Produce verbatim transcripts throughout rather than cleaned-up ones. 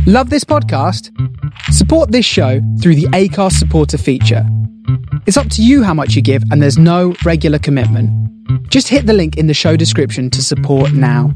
Love this podcast? Support this show through the Acast supporter feature. It's up to you how much you give, and there's no regular commitment. Just hit the link in the show description to support now.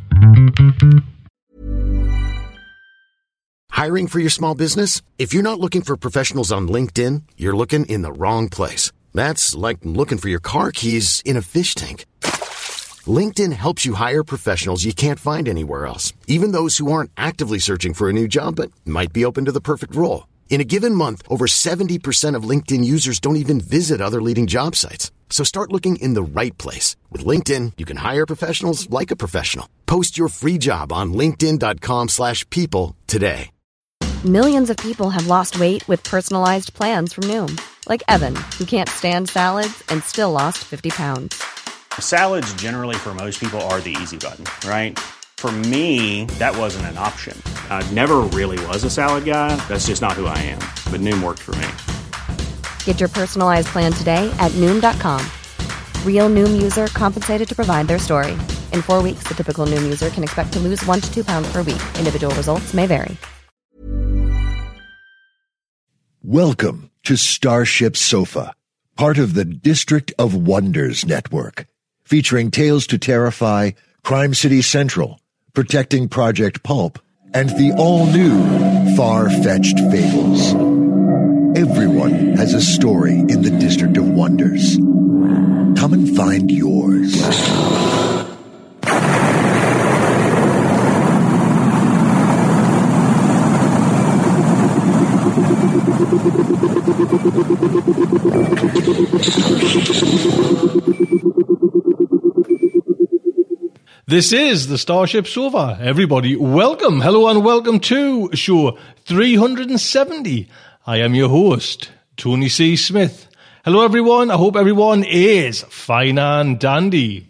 Hiring for your small business? If you're not looking for professionals on LinkedIn, you're looking in the wrong place. That's like looking for your car keys in a fish tank. LinkedIn helps you hire professionals you can't find anywhere else, even those who aren't actively searching for a new job but might be open to the perfect role. In a given month, over seventy percent of LinkedIn users don't even visit other leading job sites. So start looking in the right place. With LinkedIn, you can hire professionals like a professional. Post your free job on linkedin.com slash people today. Millions of people have lost weight with personalized plans from Noom. Like Evan, who can't stand salads and still lost fifty pounds. Salads generally for most people are the easy button, right? For me, that wasn't an option. I never really was a salad guy. That's just not who I am. But Noom worked for me. Get your personalized plan today at Noom dot com. Real Noom user compensated to provide their story. In four weeks, the typical Noom user can expect to lose one to two pounds per week. Individual results may vary. Welcome to Starship Sofa, part of the District of Wonders network, featuring Tales to Terrify, Crime City Central, Protecting Project Pulp, and the all-new Far-Fetched Fables. Everyone has a story in the District of Wonders. Come and find yours. This is the Starship Sofa. Everybody, welcome, hello and welcome to show three hundred seventy. I am your host, Tony C. Smith. Hello everyone, I hope everyone is fine and dandy.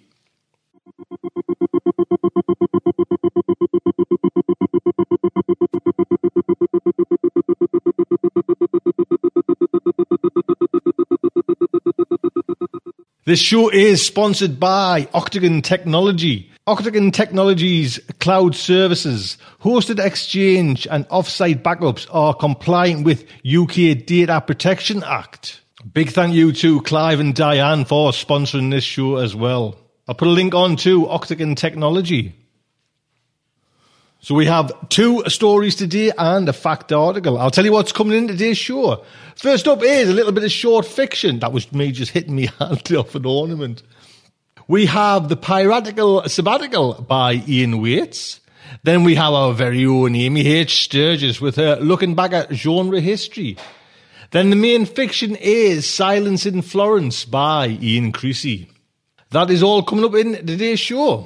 This show is sponsored by Octagon Technology. Octagon Technology's cloud services, hosted exchange and off-site backups are compliant with U K Data Protection Act. Big thank you to Clive and Diane for sponsoring this show as well. I'll put a link on to Octagon Technology. So we have two stories today and a fact article. I'll tell you what's coming in today's show. First up is a little bit of short fiction. That was me just hitting me hand off an ornament. We have The Piratical Sabbatical by Ian Waits. Then we have our very own Amy H. Sturgis with her looking back at genre history. Then the main fiction is Silence in Florence by Ian Creasy. That is all coming up in today's show.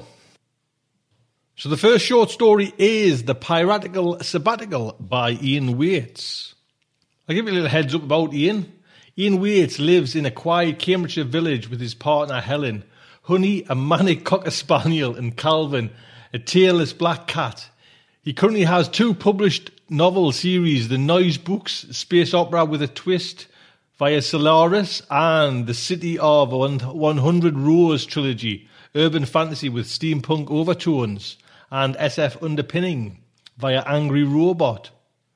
So the first short story is The Piratical Sabbatical by Ian Waits. I'll give you a little heads up about Ian. Ian Waits lives in a quiet Cambridgeshire village with his partner Helen, Honey, a manic cocker spaniel, and Calvin, a tailless black cat. He currently has two published novel series, The Noise Books, space opera with a twist via Solaris, and The City of one hundred Rose trilogy, urban fantasy with steampunk overtones and S F underpinning via Angry Robot.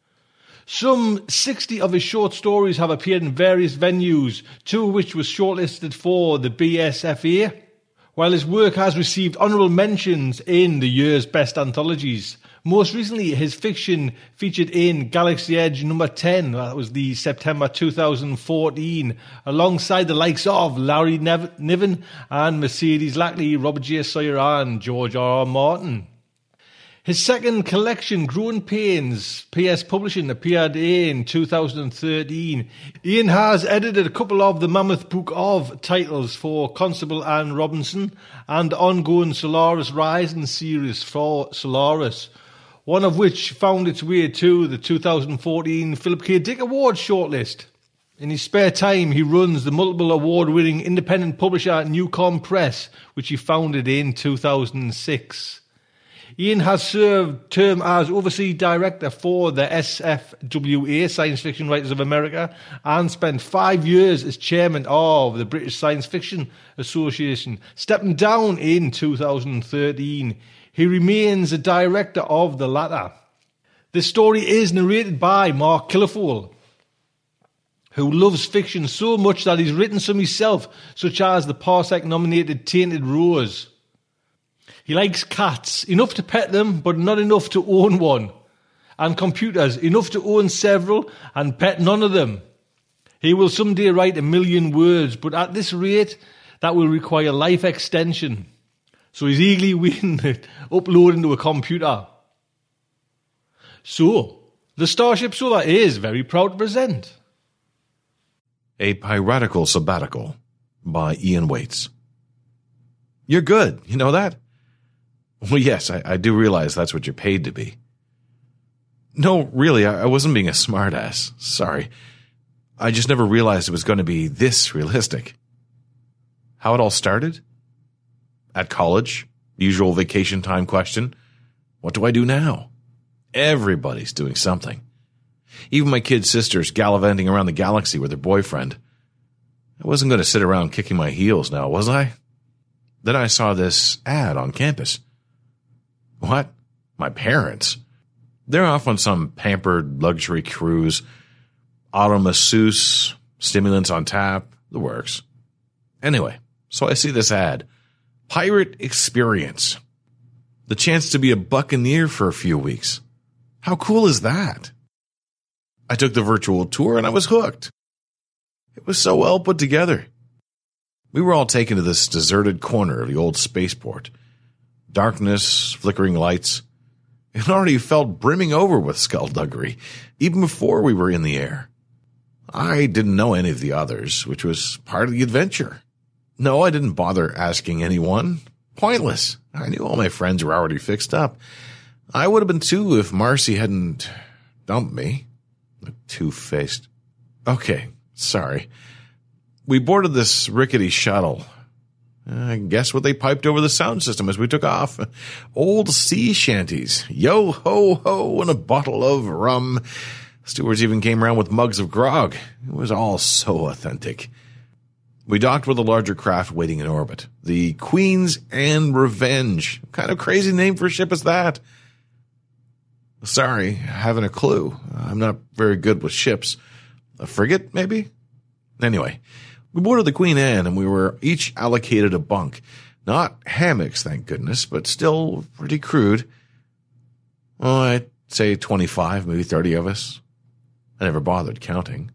Some sixty of his short stories have appeared in various venues, two of which were shortlisted for the B S F A, while his work has received honourable mentions in the year's best anthologies. Most recently, his fiction featured in Galaxy Edge number ten, that was the September two thousand fourteen, alongside the likes of Larry Nev- Niven and Mercedes Lackley, Robert J. Sawyer and George R. R. Martin. His second collection, Growing Pains, P S Publishing, appeared in two thousand thirteen. Ian has edited a couple of the Mammoth Book of titles for Constable Anne Robinson and ongoing Solaris Rising series for Solaris, one of which found its way to the two thousand fourteen Philip K. Dick Award shortlist. In his spare time, he runs the multiple award-winning independent publisher Newcom Press, which he founded in two thousand six. Ian has served term as Overseas Director for the S F W A, Science Fiction Writers of America, and spent five years as Chairman of the British Science Fiction Association. Stepping down in two thousand thirteen, he remains a Director of the latter. This story is narrated by Mark Killefole, who loves fiction so much that he's written some himself, such as the Parsec-nominated Tainted Rose. He likes cats, enough to pet them, but not enough to own one. And computers, enough to own several and pet none of them. He will someday write a million words, but at this rate, that will require life extension. So he's eagerly waiting to upload into a computer. So, the Starship Sofa is very proud to present A Piratical Sabbatical by Ian Waits. You're good, you know that? Well, yes, I, I do realize that's what you're paid to be. No, really, I, I wasn't being a smartass. Sorry. I just never realized it was going to be this realistic. How it all started? At college, usual vacation time question. What do I do now? Everybody's doing something. Even my kid sisters gallivanting around the galaxy with her boyfriend. I wasn't going to sit around kicking my heels now, was I? Then I saw this ad on campus. What? My parents? They're off on some pampered luxury cruise. Auto masseuse, stimulants on tap, the works. Anyway, so I see this ad. Pirate Experience. The chance to be a buccaneer for a few weeks. How cool is that? I took the virtual tour and I was hooked. It was so well put together. We were all taken to this deserted corner of the old spaceport. Darkness, flickering lights. It already felt brimming over with skullduggery, even before we were in the air. I didn't know any of the others, which was part of the adventure. No, I didn't bother asking anyone. Pointless. I knew all my friends were already fixed up. I would have been too if Marcy hadn't dumped me. Two-faced. Okay, sorry. We boarded this rickety shuttle. I guess what they piped over the sound system as we took off. Old sea shanties. Yo, ho, ho, and a bottle of rum. Stewards even came around with mugs of grog. It was all so authentic. We docked with a larger craft waiting in orbit. The Queen's and Revenge. What kind of crazy name for a ship is that? Sorry, haven't a clue. I'm not very good with ships. A frigate, maybe? Anyway, we boarded the Queen Anne, and we were each allocated a bunk. Not hammocks, thank goodness, but still pretty crude. Oh, I'd say twenty-five, maybe thirty of us. I never bothered counting.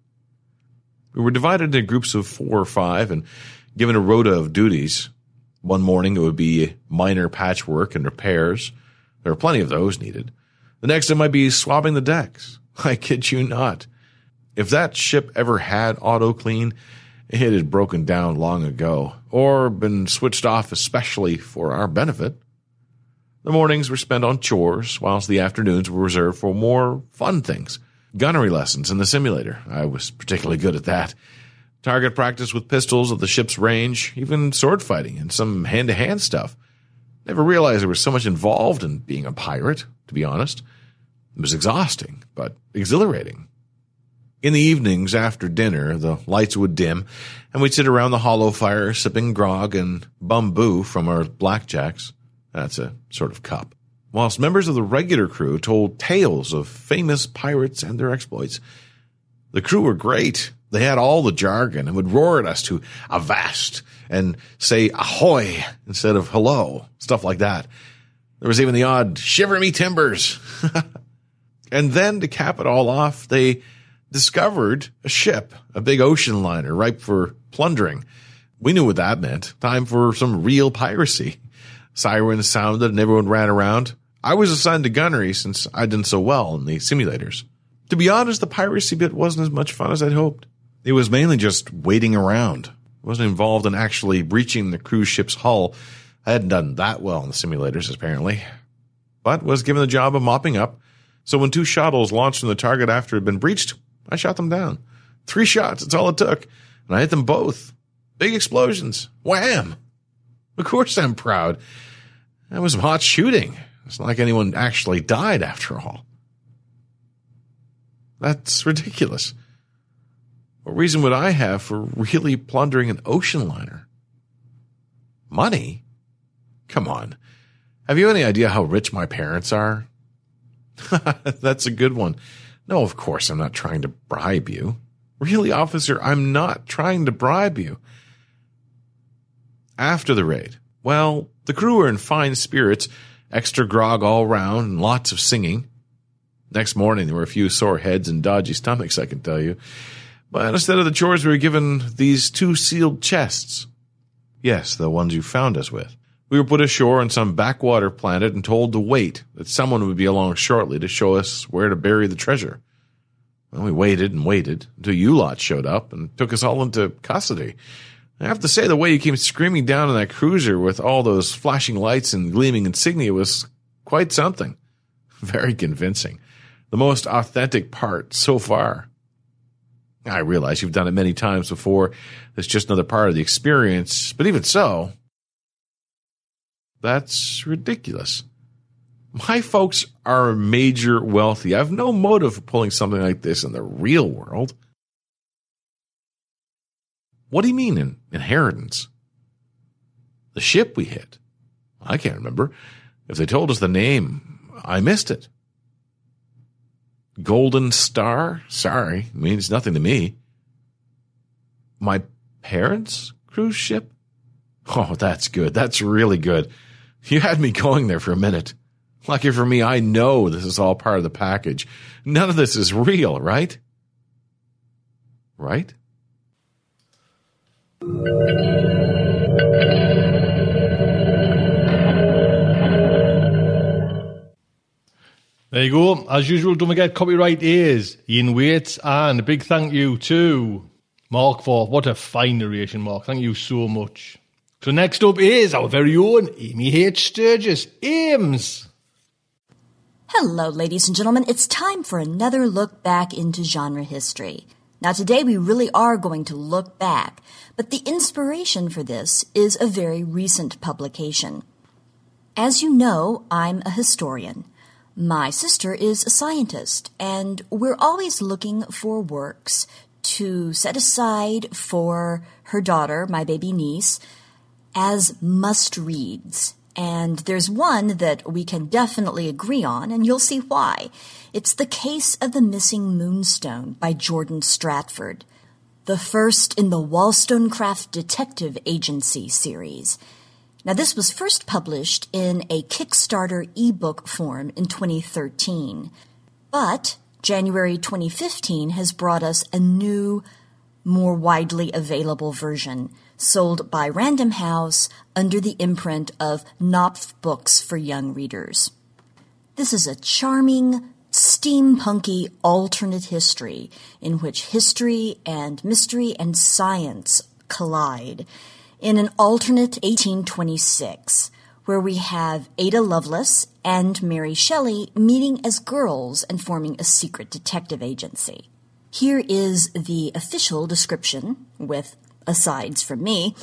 We were divided into groups of four or five and given a rota of duties. One morning it would be minor patchwork and repairs. There were plenty of those needed. The next it might be swabbing the decks. I kid you not. If that ship ever had auto-clean, it had broken down long ago, or been switched off especially for our benefit. The mornings were spent on chores, whilst the afternoons were reserved for more fun things. Gunnery lessons in the simulator. I was particularly good at that. Target practice with pistols at the ship's range, even sword fighting and some hand-to-hand stuff. Never realized there was so much involved in being a pirate, to be honest. It was exhausting, but exhilarating. In the evenings after dinner, the lights would dim, and we'd sit around the hollow fire sipping grog and bamboo from our blackjacks. That's a sort of cup. Whilst members of the regular crew told tales of famous pirates and their exploits. The crew were great. They had all the jargon and would roar at us to avast and say ahoy instead of hello, stuff like that. There was even the odd shiver me timbers. And then to cap it all off, they discovered a ship, a big ocean liner ripe for plundering. We knew what that meant. Time for some real piracy. Sirens sounded and everyone ran around. I was assigned to gunnery since I'd done so well in the simulators. To be honest, the piracy bit wasn't as much fun as I'd hoped. It was mainly just waiting around. I wasn't involved in actually breaching the cruise ship's hull. I hadn't done that well in the simulators, apparently. But was given the job of mopping up. So when two shuttles launched from the target after it had been breached, I shot them down. Three shots, that's all it took. And I hit them both. Big explosions. Wham! Of course I'm proud. That was some hot shooting. It's not like anyone actually died after all. That's ridiculous. What reason would I have for really plundering an ocean liner? Money? Come on. Have you any idea how rich my parents are? That's a good one. No, of course I'm not trying to bribe you. Really, officer, I'm not trying to bribe you. After the raid, well, the crew were in fine spirits, extra grog all round, and lots of singing. Next morning, there were a few sore heads and dodgy stomachs, I can tell you. But instead of the chores, we were given these two sealed chests. Yes, the ones you found us with. We were put ashore on some backwater planet and told to wait, that someone would be along shortly to show us where to bury the treasure. Well, we waited and waited until you lot showed up and took us all into custody. I have to say, the way you came screaming down in that cruiser with all those flashing lights and gleaming insignia was quite something. Very convincing. The most authentic part so far. I realize you've done it many times before. It's just another part of the experience. But even so, that's ridiculous. My folks are major wealthy. I have no motive for pulling something like this in the real world. What do you mean in inheritance? The ship we hit? I can't remember. If they told us the name, I missed it. Golden Star? Sorry, means nothing to me. My parents' cruise ship? Oh, that's good. That's really good. You had me going there for a minute. Lucky for me, I know this is all part of the package. None of this is real, right? Right? There you go. As usual, don't forget copyright is Ian Waits, and a big thank you to Mark for what a fine narration, Mark. Thank you so much. So next up is our very own Amy H. Sturgis. Ames. Hello, ladies and gentlemen. It's time for another look back into genre history. Now, today we really are going to look back, but the inspiration for this is a very recent publication. As you know, I'm a historian. My sister is a scientist, and we're always looking for works to set aside for her daughter, my baby niece, as must-reads. And there's one that we can definitely agree on, and you'll see why. It's The Case of the Missing Moonstone by Jordan Stratford, the first in the Wollstonecraft Detective Agency series. Now, this was first published in a Kickstarter ebook form in twenty thirteen, but January twenty fifteen has brought us a new, more widely available version, sold by Random House under the imprint of Knopf Books for Young Readers. This is a charming, steampunky alternate history in which history and mystery and science collide in an alternate eighteen twenty-six, where we have Ada Lovelace and Mary Shelley meeting as girls and forming a secret detective agency. Here is the official description, with asides from me.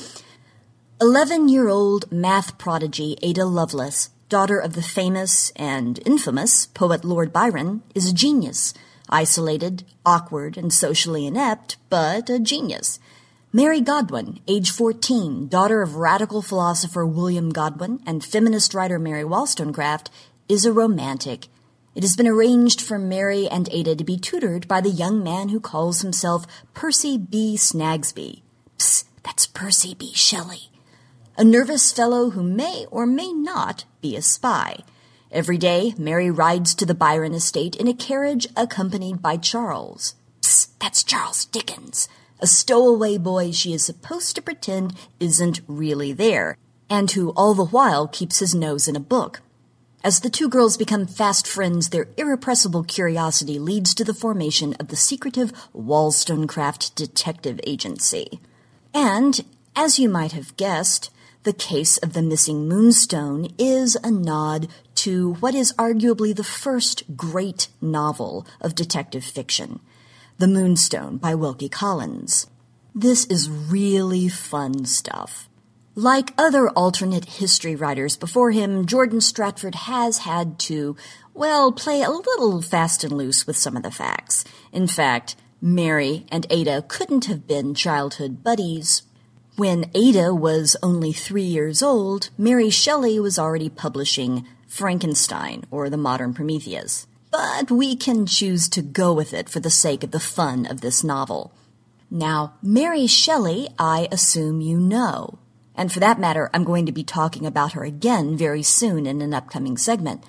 Eleven-year-old math prodigy Ada Lovelace, daughter of the famous and infamous poet Lord Byron, is a genius, isolated, awkward, and socially inept, but a genius. Mary Godwin, age fourteen, daughter of radical philosopher William Godwin and feminist writer Mary Wollstonecraft, is a romantic. It has been arranged for Mary and Ada to be tutored by the young man who calls himself Percy B. Snagsby. Psst, that's Percy B. Shelley. A nervous fellow who may or may not be a spy. Every day, Mary rides to the Byron estate in a carriage accompanied by Charles. Psst, that's Charles Dickens. A stowaway boy she is supposed to pretend isn't really there, and who all the while keeps his nose in a book. As the two girls become fast friends, their irrepressible curiosity leads to the formation of the secretive Wollstonecraft Detective Agency. And, as you might have guessed, The Case of the Missing Moonstone is a nod to what is arguably the first great novel of detective fiction, The Moonstone by Wilkie Collins. This is really fun stuff. Like other alternate history writers before him, Jordan Stratford has had to, well, play a little fast and loose with some of the facts. In fact, Mary and Ada couldn't have been childhood buddies. When Ada was only three years old, Mary Shelley was already publishing Frankenstein, or The Modern Prometheus. but we can choose to go with it for the sake of the fun of this novel. Now, Mary Shelley, I assume you know. And for that matter, I'm going to be talking about her again very soon in an upcoming segment.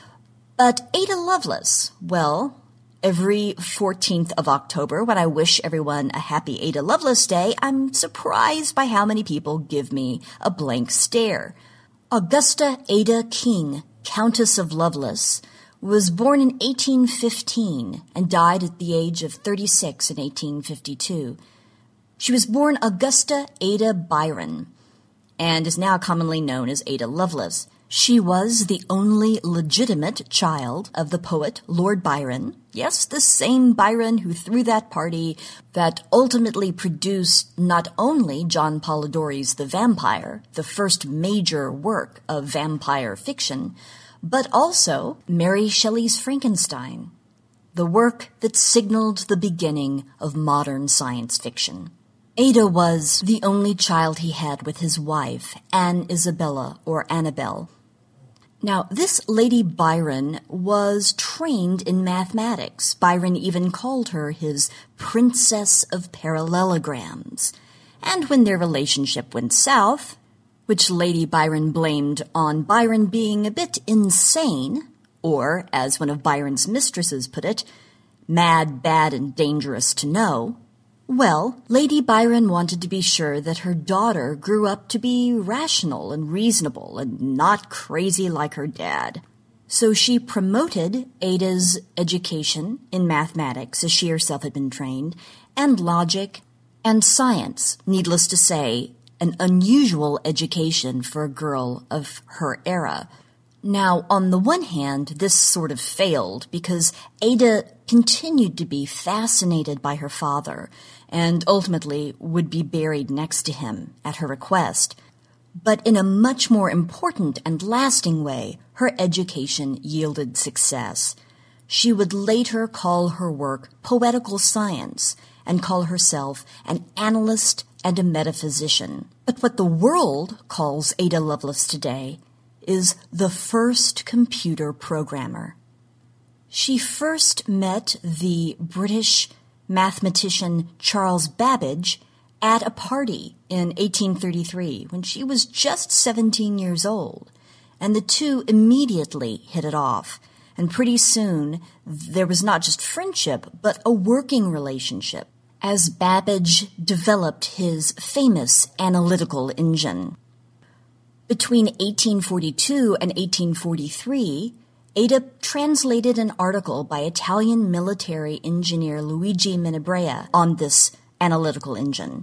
But Ada Lovelace, well, every fourteenth of October, when I wish everyone a happy Ada Lovelace Day, I'm surprised by how many people give me a blank stare. Augusta Ada King, Countess of Lovelace, was born in eighteen fifteen and died at the age of thirty-six in eighteen fifty-two. She was born Augusta Ada Byron and is now commonly known as Ada Lovelace. She was the only legitimate child of the poet Lord Byron. Yes, the same Byron who threw that party that ultimately produced not only John Polidori's The Vampire, the first major work of vampire fiction, but also Mary Shelley's Frankenstein, the work that signaled the beginning of modern science fiction. Ada was the only child he had with his wife, Anne Isabella, or Annabelle. Now, this Lady Byron was trained in mathematics. Byron even called her his Princess of Parallelograms. And when their relationship went south, which Lady Byron blamed on Byron being a bit insane, or, as one of Byron's mistresses put it, mad, bad, and dangerous to know, well, Lady Byron wanted to be sure that her daughter grew up to be rational and reasonable and not crazy like her dad. So she promoted Ada's education in mathematics, as she herself had been trained, and logic and science. Needless to say, an unusual education for a girl of her era. Now, on the one hand, this sort of failed because Ada continued to be fascinated by her father and ultimately would be buried next to him at her request. But in a much more important and lasting way, her education yielded success. She would later call her work poetical science and call herself an analyst and a metaphysician. But what the world calls Ada Lovelace today is the first computer programmer. She first met the British mathematician Charles Babbage at a party in eighteen thirty-three when she was just seventeen years old, and the two immediately hit it off. And pretty soon, there was not just friendship, but a working relationship as Babbage developed his famous analytical engine. Between eighteen forty-two and eighteen forty-three, Ada translated an article by Italian military engineer Luigi Menabrea on this analytical engine.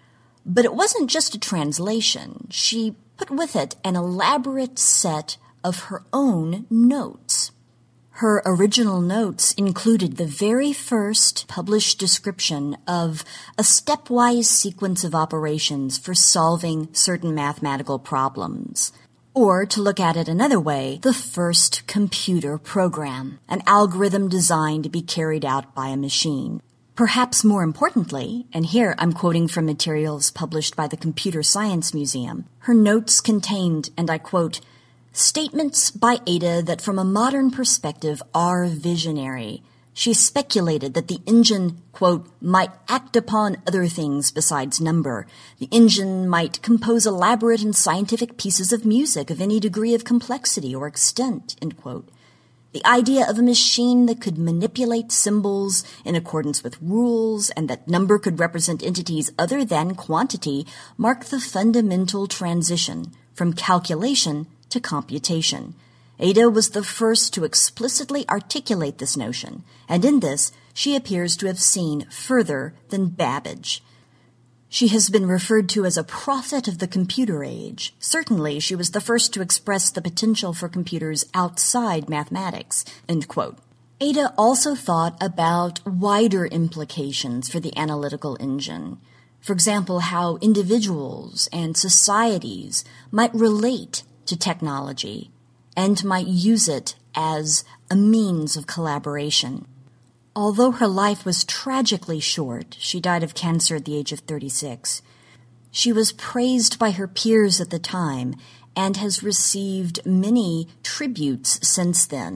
But it wasn't just a translation. She put with it an elaborate set of her own notes. Her original notes included the very first published description of a stepwise sequence of operations for solving certain mathematical problems. Or, to look at it another way, the first computer program, an algorithm designed to be carried out by a machine. Perhaps more importantly, and here I'm quoting from materials published by the Computer Science Museum, her notes contained, and I quote, statements by Ada that from a modern perspective are visionary. She speculated that the engine, quote, might act upon other things besides number. The engine might compose elaborate and scientific pieces of music of any degree of complexity or extent, end quote. The idea of a machine that could manipulate symbols in accordance with rules and that number could represent entities other than quantity marked the fundamental transition from calculation to computation. Ada was the first to explicitly articulate this notion, and in this she appears to have seen further than Babbage. She has been referred to as a prophet of the computer age. Certainly, she was the first to express the potential for computers outside mathematics, end quote. Ada also thought about wider implications for the analytical engine. For example, how individuals and societies might relate to technology and might use it as a means of collaboration. Although her life was tragically short, she died of cancer at the age of thirty-six, she was praised by her peers at the time and has received many tributes since then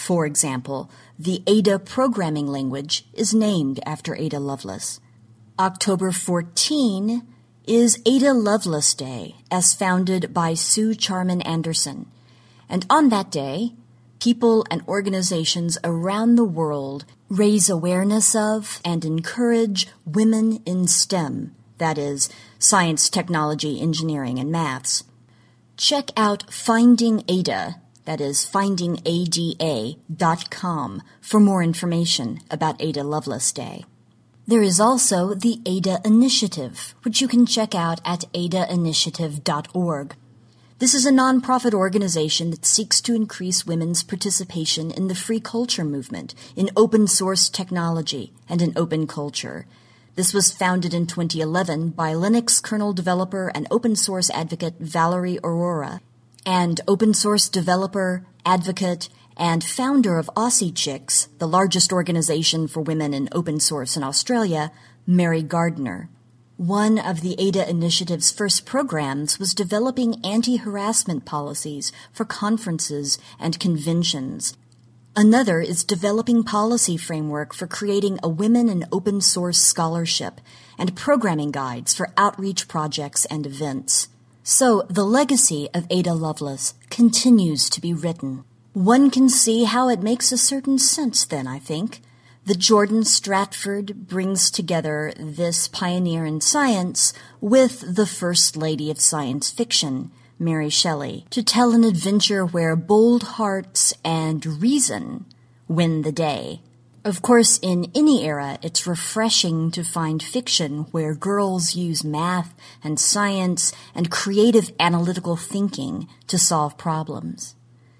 For example, the Ada programming language is named after Ada Lovelace. October fourteenth is Ada Lovelace Day, as founded by Sue Charman Anderson. And on that day, people and organizations around the world raise awareness of and encourage women in STEM, that is, science, technology, engineering, and maths. Check out Finding Ada, that is, finding ada dot com, for more information about Ada Lovelace Day. There is also the Ada Initiative, which you can check out at ada initiative dot org. This is a nonprofit organization that seeks to increase women's participation in the free culture movement, in open source technology, and in open culture. This was founded in twenty eleven by Linux kernel developer and open source advocate Valerie Aurora, and open source developer, advocate, and founder of Aussie Chicks, the largest organization for women in open source in Australia, Mary Gardner. One of the Ada Initiative's first programs was developing anti-harassment policies for conferences and conventions. Another is developing policy framework for creating a Women in Open Source scholarship and programming guides for outreach projects and events. So the legacy of Ada Lovelace continues to be written. One can see how it makes a certain sense then, I think, that Jordan Stratford brings together this pioneer in science with the First Lady of Science Fiction, Mary Shelley, to tell an adventure where bold hearts and reason win the day. Of course, in any era, it's refreshing to find fiction where girls use math and science and creative analytical thinking to solve problems.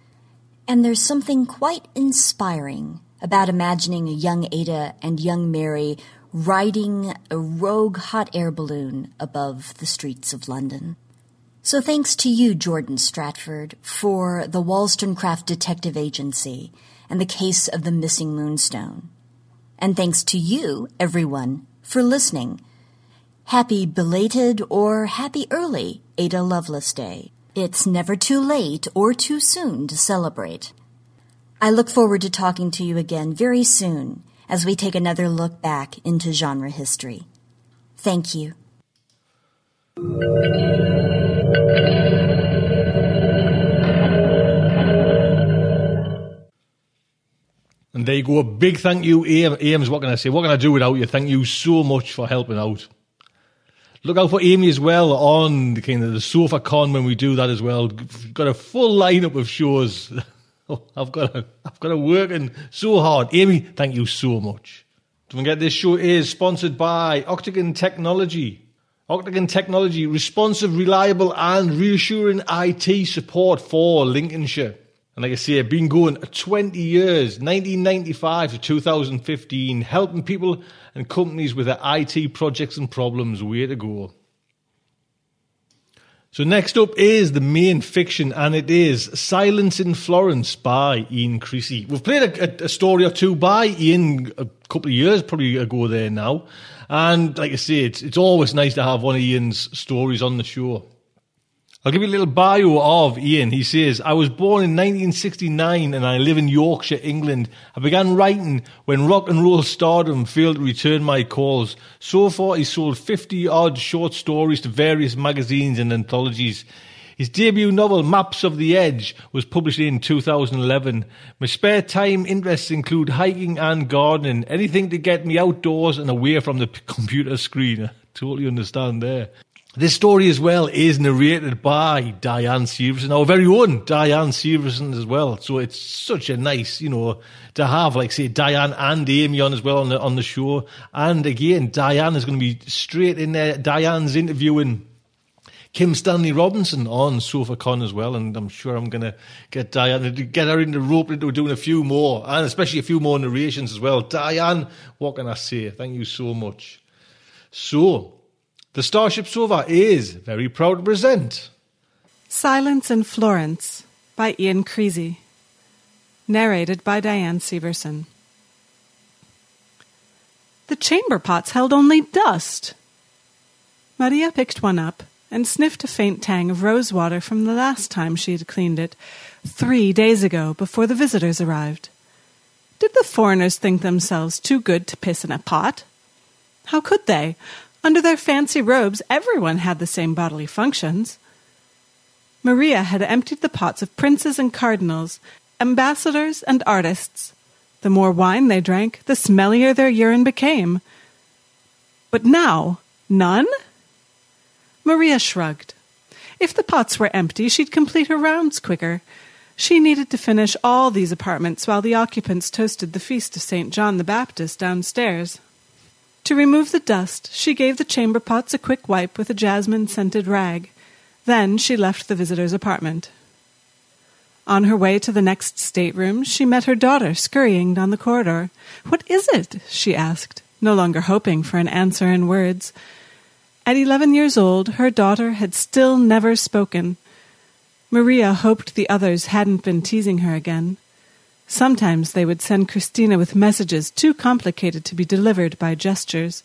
And there's something quite inspiring about imagining a young Ada and young Mary riding a rogue hot air balloon above the streets of London. So thanks to you, Jordan Stratford, for the Wollstonecraft Detective Agency and the case of the missing moonstone. And thanks to you, everyone, for listening. Happy belated or happy early Ada Lovelace Day. It's never too late or too soon to celebrate. I look forward to talking to you again very soon as we take another look back into genre history. Thank you. And there you go. A big thank you, Aim. Ames, what can I say? What can I do without you? Thank you so much for helping out. Look out for Amy as well on the kind of the Sofa Con when we do that as well. We've got a full lineup of shows. Oh, I've got to, I've got to working so hard. Amy, thank you so much. Don't forget, this show is sponsored by Octagon Technology. Octagon Technology, responsive, reliable, and reassuring I T support for Lincolnshire. And like I say, been going twenty years, nineteen ninety-five to two thousand fifteen, helping people and companies with their I T projects and problems. Way to go. So next up is the main fiction, and it is Silence in Florence by Ian Creasy. We've played a, a, a story or two by Ian a couple of years probably ago there now. And like I say, it's, it's always nice to have one of Ian's stories on the show. I'll give you a little bio of Ian. He says, I was born in nineteen sixty-nine and I live in Yorkshire, England. I began writing when rock and roll stardom failed to return my calls. So far, he's sold fifty-odd short stories to various magazines and anthologies. His debut novel, Maps of the Edge, was published in two thousand eleven. My spare time interests include hiking and gardening, anything to get me outdoors and away from the computer screen. I totally understand there. This story as well is narrated by Diane Severson, our very own Diane Severson as well. So it's such a nice, you know, to have, like, say, Diane and Amy on as well on the on the show. And again, Diane is going to be straight in there. Diane's interviewing Kim Stanley Robinson on SofaCon as well, and I'm sure I'm going to get Diane to get her into rope into doing a few more, and especially a few more narrations as well. Diane, what can I say? Thank you so much. So, the Starship Sofa is very proud to present Silence in Florence by Ian Creasy, narrated by Diane Severson. The chamber pots held only dust. Maria picked one up and sniffed a faint tang of rose water from the last time she had cleaned it, three days ago, before the visitors arrived. Did the foreigners think themselves too good to piss in a pot? How could they? Under their fancy robes, everyone had the same bodily functions. Maria had emptied the pots of princes and cardinals, ambassadors and artists. The more wine they drank, the smellier their urine became. But now, none? Maria shrugged. If the pots were empty, she'd complete her rounds quicker. She needed to finish all these apartments while the occupants toasted the feast of Saint John the Baptist downstairs. To remove the dust, she gave the chamber pots a quick wipe with a jasmine-scented rag. Then she left the visitor's apartment. On her way to the next stateroom, she met her daughter scurrying down the corridor. "What is it?" she asked, no longer hoping for an answer in words. At eleven years old, her daughter had still never spoken. Maria hoped the others hadn't been teasing her again. Sometimes they would send Christina with messages too complicated to be delivered by gestures.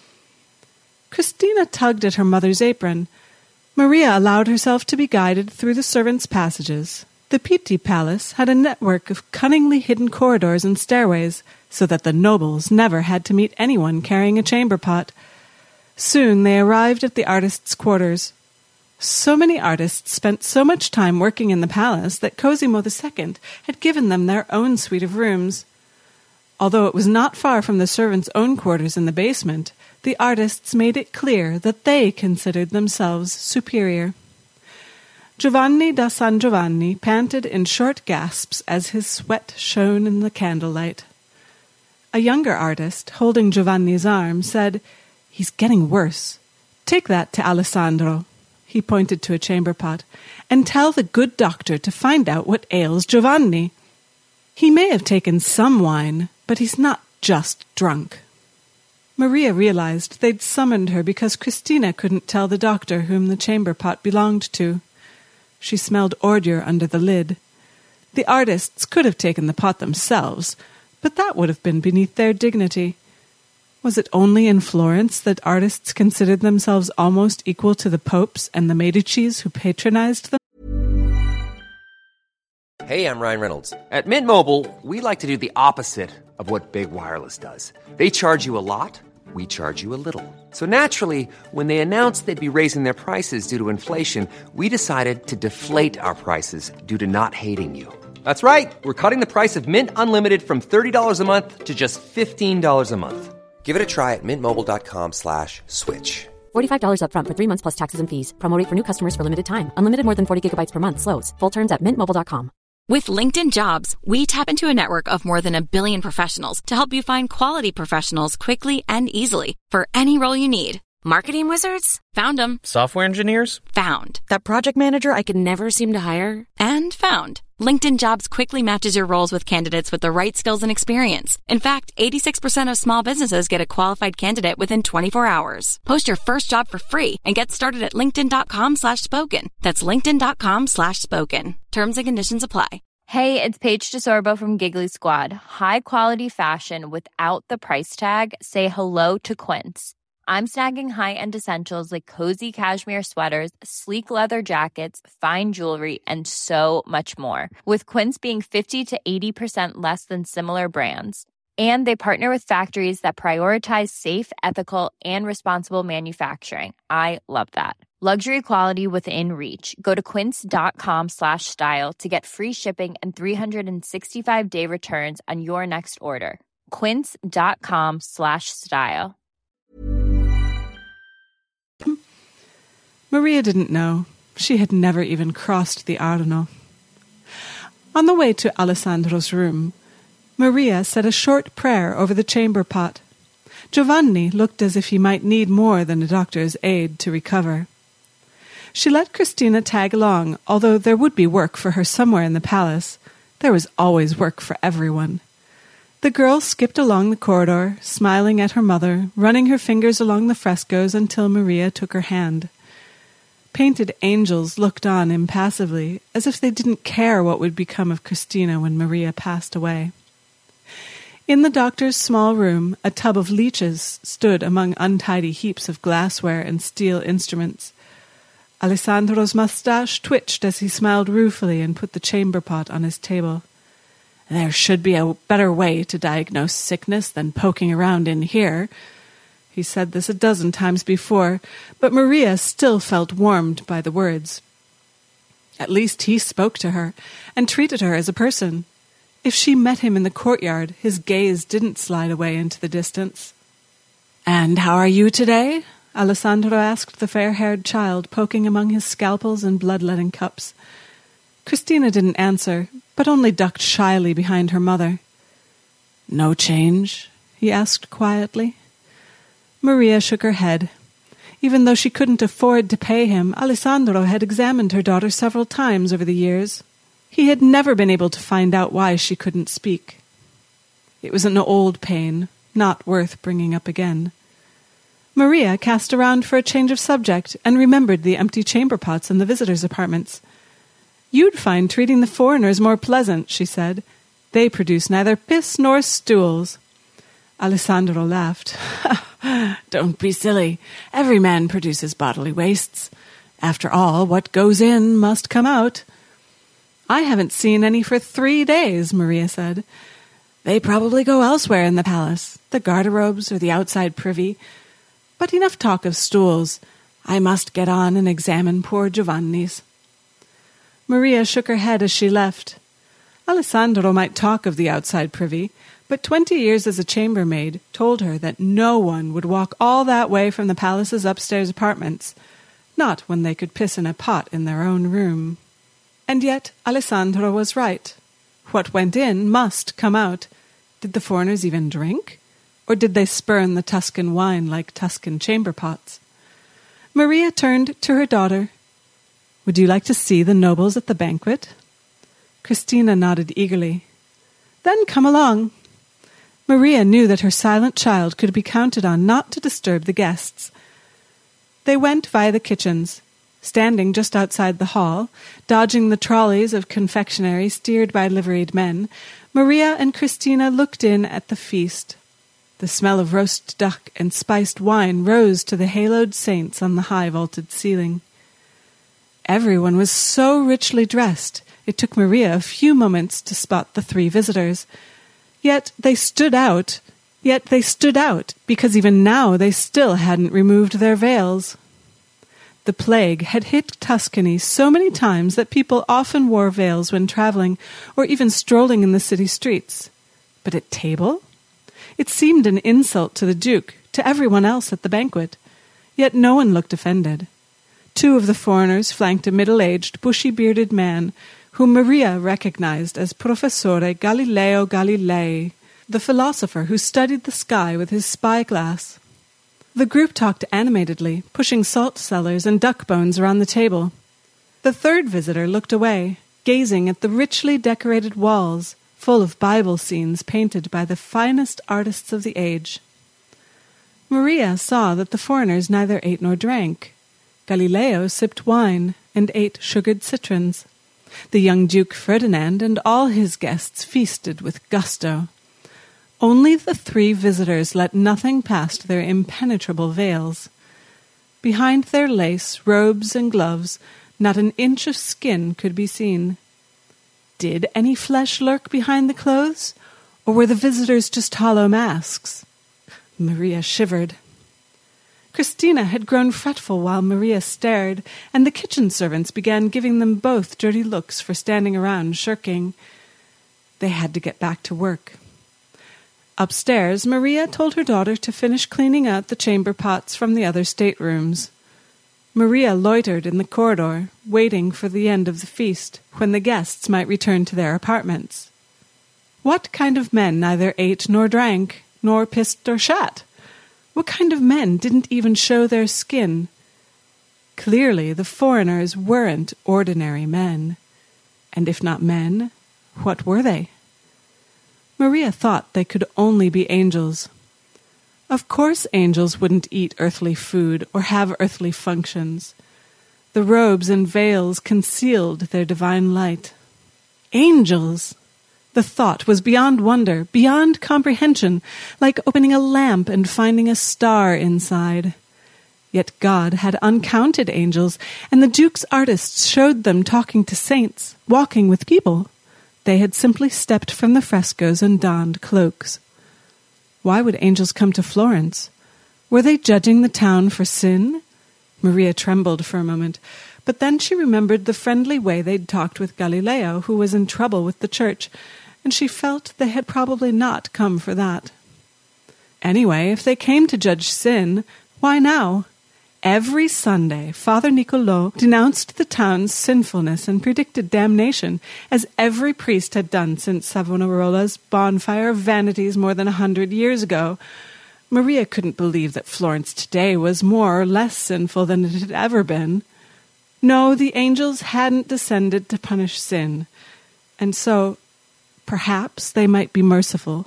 Christina tugged at her mother's apron. Maria allowed herself to be guided through the servants' passages. The Pitti Palace had a network of cunningly hidden corridors and stairways, so that the nobles never had to meet anyone carrying a chamber pot. Soon they arrived at the artists' quarters. So many artists spent so much time working in the palace that Cosimo the Second had given them their own suite of rooms. Although it was not far from the servants' own quarters in the basement, the artists made it clear that they considered themselves superior. Giovanni da San Giovanni panted in short gasps as his sweat shone in the candlelight. A younger artist, holding Giovanni's arm, said, "He's getting worse. Take that to Alessandro." He pointed to a chamber pot, "and tell the good doctor to find out what ails Giovanni. He may have taken some wine, but he's not just drunk." Maria realized they'd summoned her because Christina couldn't tell the doctor whom the chamber pot belonged to. She smelled ordure under the lid. The artists could have taken the pot themselves, but that would have been beneath their dignity. Was it only in Florence that artists considered themselves almost equal to the popes and the Medicis who patronized them? Hey, I'm Ryan Reynolds. At Mint Mobile, we like to do the opposite of what Big Wireless does. They charge you a lot, we charge you a little. So naturally, when they announced they'd be raising their prices due to inflation, we decided to deflate our prices due to not hating you. That's right. We're cutting the price of Mint Unlimited from thirty dollars a month to just fifteen dollars a month. Give it a try at mintmobile.com slash switch. forty-five dollars up front for three months plus taxes and fees. Promo rate for new customers for limited time. Unlimited more than forty gigabytes per month slows. Full terms at mint mobile dot com. With LinkedIn Jobs, we tap into a network of more than a billion professionals to help you find quality professionals quickly and easily for any role you need. Marketing wizards? Found them. Software engineers? Found. That project manager I could never seem to hire? And found. LinkedIn Jobs quickly matches your roles with candidates with the right skills and experience. In fact, eighty-six percent of small businesses get a qualified candidate within twenty-four hours. Post your first job for free and get started at linkedin.com slash spoken. That's linkedin.com slash spoken. Terms and conditions apply. Hey, it's Paige DeSorbo from Giggly Squad. High quality fashion without the price tag. Say hello to Quince. I'm snagging high-end essentials like cozy cashmere sweaters, sleek leather jackets, fine jewelry, and so much more. With Quince being fifty to eighty percent less than similar brands. And they partner with factories that prioritize safe, ethical, and responsible manufacturing. I love that. Luxury quality within reach. Go to quince.com slash style to get free shipping and three sixty-five day returns on your next order. Quince.com slash style. Maria didn't know. She had never even crossed the Arno. On the way to Alessandro's room, Maria said a short prayer over the chamber pot. Giovanni looked as if he might need more than a doctor's aid to recover. She let Christina tag along, although there would be work for her somewhere in the palace. There was always work for everyone. The girl skipped along the corridor, smiling at her mother, running her fingers along the frescoes until Maria took her hand. Painted angels looked on impassively, as if they didn't care what would become of Christina when Maria passed away. In the doctor's small room, a tub of leeches stood among untidy heaps of glassware and steel instruments. Alessandro's mustache twitched as he smiled ruefully and put the chamber pot on his table. There should be a better way to diagnose sickness than poking around in here. He said this a dozen times before, but Maria still felt warmed by the words. At least he spoke to her and treated her as a person. If she met him in the courtyard, his gaze didn't slide away into the distance. "And how are you today?" Alessandro asked the fair-haired child, poking among his scalpels and bloodletting cups. Christina didn't answer, but only ducked shyly behind her mother. "No change?" he asked quietly. Maria shook her head. Even though she couldn't afford to pay him, Alessandro had examined her daughter several times over the years. He had never been able to find out why she couldn't speak. It was an old pain, not worth bringing up again. Maria cast around for a change of subject and remembered the empty chamber pots in the visitors' apartments. "You'd find treating the foreigners more pleasant," she said. "They produce neither piss nor stools." Alessandro laughed. "Don't be silly. Every man produces bodily wastes. After all, what goes in must come out." "I haven't seen any for three days," Maria said. "They probably go elsewhere in the palace, the garderobes or the outside privy. But enough talk of stools. I must get on and examine poor Giovanni's." Maria shook her head as she left. Alessandro might talk of the outside privy, but twenty years as a chambermaid told her that no one would walk all that way from the palace's upstairs apartments, not when they could piss in a pot in their own room. And yet Alessandro was right. What went in must come out. Did the foreigners even drink? Or did they spurn the Tuscan wine like Tuscan chamber pots? Maria turned to her daughter. "Would you like to see the nobles at the banquet?" Christina nodded eagerly. "Then come along." Maria knew that her silent child could be counted on not to disturb the guests. They went via the kitchens. Standing just outside the hall, dodging the trolleys of confectionery steered by liveried men, Maria and Christina looked in at the feast. The smell of roast duck and spiced wine rose to the haloed saints on the high-vaulted ceiling. Everyone was so richly dressed, it took Maria a few moments to spot the three visitors. Yet they stood out, yet they stood out, because even now they still hadn't removed their veils. The plague had hit Tuscany so many times that people often wore veils when traveling or even strolling in the city streets. But at table? It seemed an insult to the Duke, to everyone else at the banquet. Yet no one looked offended. Two of the foreigners flanked a middle-aged, bushy-bearded man whom Maria recognized as Professore Galileo Galilei, the philosopher who studied the sky with his spyglass. The group talked animatedly, pushing salt cellars and duck bones around the table. The third visitor looked away, gazing at the richly decorated walls, full of Bible scenes painted by the finest artists of the age. Maria saw that the foreigners neither ate nor drank. Galileo sipped wine and ate sugared citrons. The young Duke Ferdinand and all his guests feasted with gusto. Only the three visitors let nothing past their impenetrable veils. Behind their lace, robes, and gloves, not an inch of skin could be seen. Did any flesh lurk behind the clothes, or were the visitors just hollow masks? Maria shivered. Christina had grown fretful while Maria stared, and the kitchen servants began giving them both dirty looks for standing around shirking. They had to get back to work. Upstairs, Maria told her daughter to finish cleaning out the chamber pots from the other staterooms. Maria loitered in the corridor, waiting for the end of the feast, when the guests might return to their apartments. What kind of men neither ate nor drank, nor pissed or shat? What kind of men didn't even show their skin? Clearly, the foreigners weren't ordinary men. And if not men, what were they? Maria thought they could only be angels. Of course angels wouldn't eat earthly food or have earthly functions. The robes and veils concealed their divine light. Angels! The thought was beyond wonder, beyond comprehension, like opening a lamp and finding a star inside. Yet God had uncounted angels, and the Duke's artists showed them talking to saints, walking with people. They had simply stepped from the frescoes and donned cloaks. Why would angels come to Florence? Were they judging the town for sin? Maria trembled for a moment, but then she remembered the friendly way they'd talked with Galileo, who was in trouble with the church, and she felt they had probably not come for that. Anyway, if they came to judge sin, why now? Every Sunday, Father Niccolò denounced the town's sinfulness and predicted damnation, as every priest had done since Savonarola's bonfire of vanities more than a hundred years ago. Maria couldn't believe that Florence today was more or less sinful than it had ever been. No, the angels hadn't descended to punish sin, and so perhaps they might be merciful.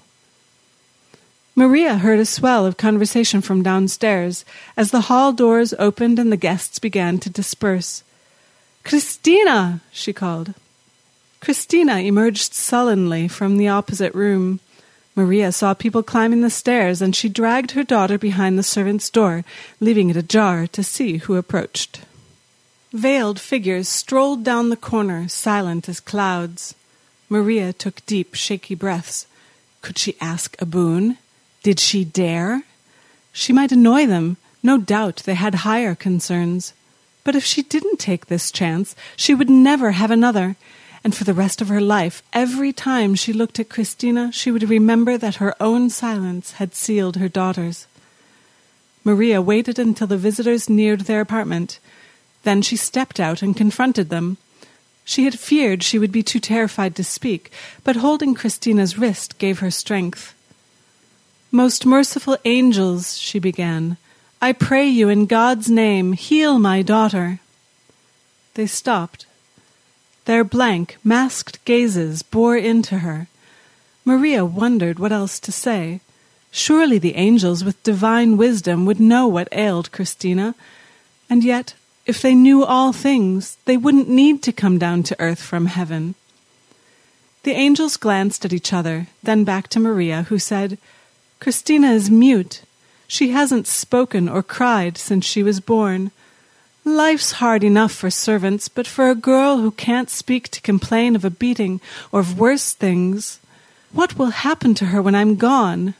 Maria heard a swell of conversation from downstairs as the hall doors opened and the guests began to disperse. "Christina!" she called. Christina emerged sullenly from the opposite room. Maria saw people climbing the stairs, and she dragged her daughter behind the servants' door, leaving it ajar to see who approached. Veiled figures strolled down the corner, silent as clouds. Maria took deep, shaky breaths. Could she ask a boon? Did she dare? She might annoy them. No doubt they had higher concerns. But if she didn't take this chance, she would never have another. And for the rest of her life, every time she looked at Christina, she would remember that her own silence had sealed her daughter's. Maria waited until the visitors neared their apartment. Then she stepped out and confronted them. She had feared she would be too terrified to speak, but holding Christina's wrist gave her strength. "Most merciful angels," she began, "I pray you in God's name, heal my daughter." They stopped. Their blank, masked gazes bore into her. Maria wondered what else to say. Surely the angels with divine wisdom would know what ailed Christina, and yet, if they knew all things, they wouldn't need to come down to earth from heaven. The angels glanced at each other, then back to Maria, who said, "Christina is mute. She hasn't spoken or cried since she was born. Life's hard enough for servants, but for a girl who can't speak to complain of a beating or of worse things, what will happen to her when I'm gone?"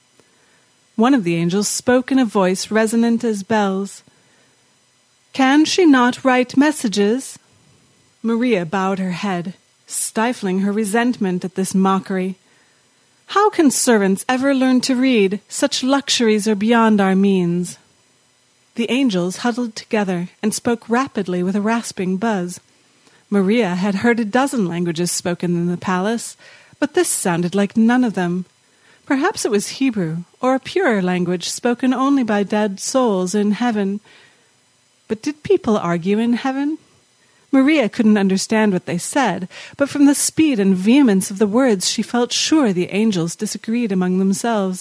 One of the angels spoke in a voice resonant as bells. "Can she not write messages?" Maria bowed her head, stifling her resentment at this mockery. "How can servants ever learn to read? Such luxuries are beyond our means." The angels huddled together and spoke rapidly with a rasping buzz. Maria had heard a dozen languages spoken in the palace, but this sounded like none of them. Perhaps it was Hebrew, or a purer language spoken only by dead souls in heaven. But did people argue in heaven? Maria couldn't understand what they said, but from the speed and vehemence of the words she felt sure the angels disagreed among themselves.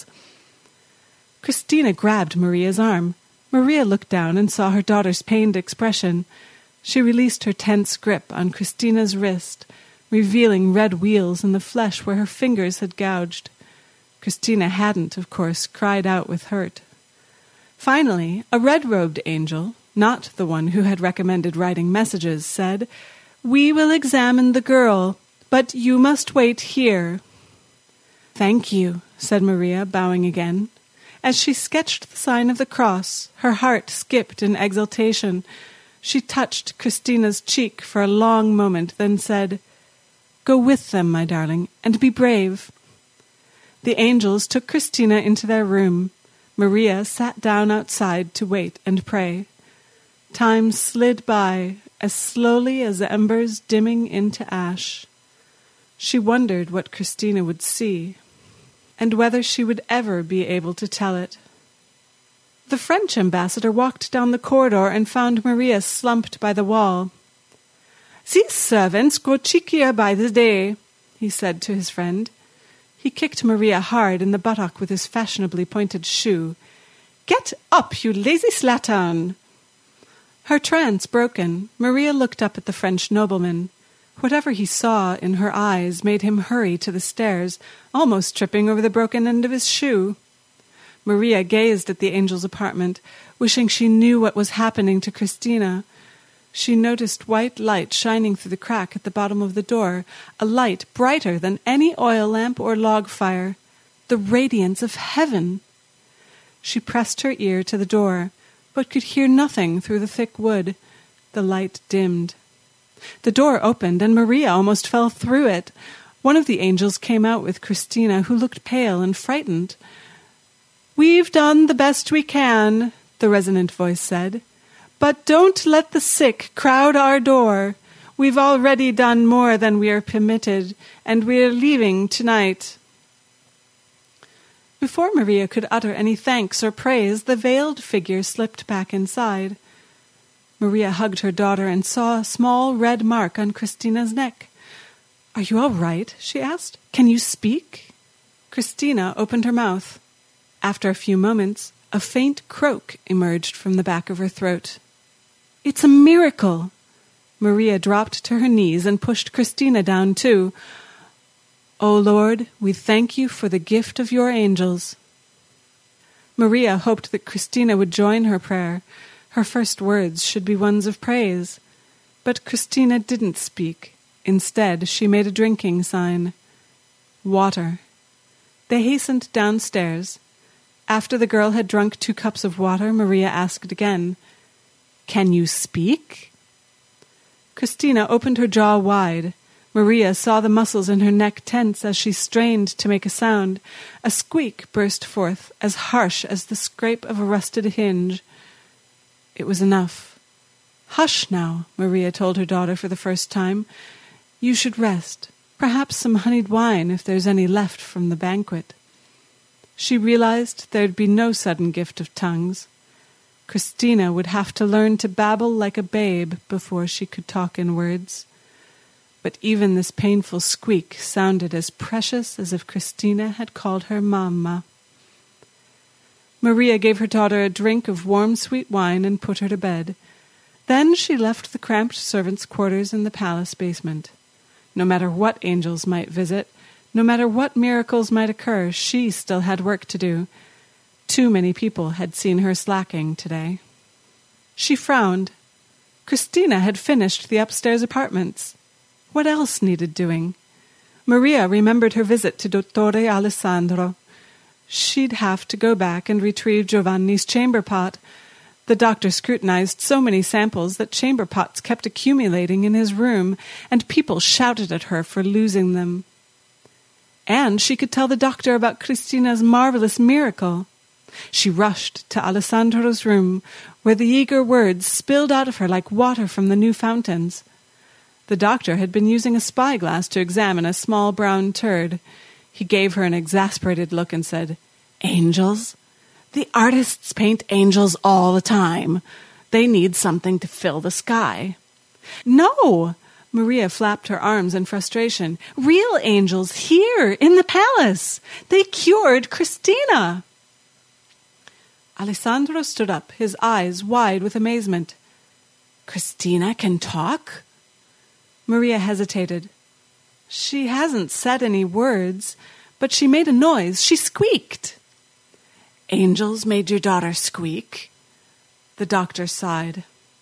Christina grabbed Maria's arm. Maria looked down and saw her daughter's pained expression. She released her tense grip on Christina's wrist, revealing red wheals in the flesh where her fingers had gouged. Christina hadn't, of course, cried out with hurt. Finally, a red-robed angel, not the one who had recommended writing messages, said, "We will examine the girl, but you must wait here." "Thank you," said Maria, bowing again. As she sketched the sign of the cross, her heart skipped in exultation. She touched Christina's cheek for a long moment, then said, "Go with them, my darling, and be brave." The angels took Christina into their room. Maria sat down outside to wait and pray. Time slid by as slowly as embers dimming into ash. She wondered what Christina would see, and whether she would ever be able to tell it. The French ambassador walked down the corridor and found Maria slumped by the wall. "These servants grow cheekier by the day," he said to his friend. He kicked Maria hard in the buttock with his fashionably pointed shoe. "Get up, you lazy slattern!" Her trance broken, Maria looked up at the French nobleman. Whatever he saw in her eyes made him hurry to the stairs, almost tripping over the broken end of his shoe. Maria gazed at the angel's apartment, wishing she knew what was happening to Christina. She noticed white light shining through the crack at the bottom of the door, a light brighter than any oil lamp or log fire, the radiance of heaven. She pressed her ear to the door, but could hear nothing through the thick wood. The light dimmed. The door opened, and Maria almost fell through it. One of the angels came out with Christina, who looked pale and frightened. "We've done the best we can," the resonant voice said. "But don't let the sick crowd our door. We've already done more than we are permitted, and we're leaving tonight." Before Maria could utter any thanks or praise, the veiled figure slipped back inside. Maria hugged her daughter and saw a small red mark on Christina's neck. "Are you all right?" she asked. "Can you speak?" Christina opened her mouth. After a few moments, a faint croak emerged from the back of her throat. "It's a miracle!" Maria dropped to her knees and pushed Christina down too. "O Lord, we thank you for the gift of your angels." Maria hoped that Christina would join her prayer. Her first words should be ones of praise. But Christina didn't speak. Instead, she made a drinking sign. Water. They hastened downstairs. After the girl had drunk two cups of water, Maria asked again, "Can you speak?" Christina opened her jaw wide. Maria saw the muscles in her neck tense as she strained to make a sound. A squeak burst forth, as harsh as the scrape of a rusted hinge. It was enough. "Hush now," Maria told her daughter for the first time. "You should rest. Perhaps some honeyed wine if there's any left from the banquet." She realized there'd be no sudden gift of tongues. Christina would have to learn to babble like a babe before she could talk in words. But even this painful squeak sounded as precious as if Christina had called her Mamma. Maria gave her daughter a drink of warm, sweet wine and put her to bed. Then she left the cramped servants' quarters in the palace basement. No matter what angels might visit, no matter what miracles might occur, she still had work to do. Too many people had seen her slacking today. She frowned. Christina had finished the upstairs apartments. What else needed doing? Maria remembered her visit to Dottore Alessandro. She'd have to go back and retrieve Giovanni's chamber pot. The doctor scrutinized so many samples that chamber pots kept accumulating in his room, and people shouted at her for losing them. And she could tell the doctor about Christina's marvelous miracle. She rushed to Alessandro's room, where the eager words spilled out of her like water from the new fountains. The doctor had been using a spyglass to examine a small brown turd. He gave her an exasperated look and said, "Angels? The artists paint angels all the time. They need something to fill the sky." "No!" Maria flapped her arms in frustration. "Real angels here in the palace. They cured Christina." Alessandro stood up, his eyes wide with amazement. "Christina can talk?" Maria hesitated. "She hasn't said any words, but she made a noise. She squeaked." "Angels made your daughter squeak?" The doctor sighed.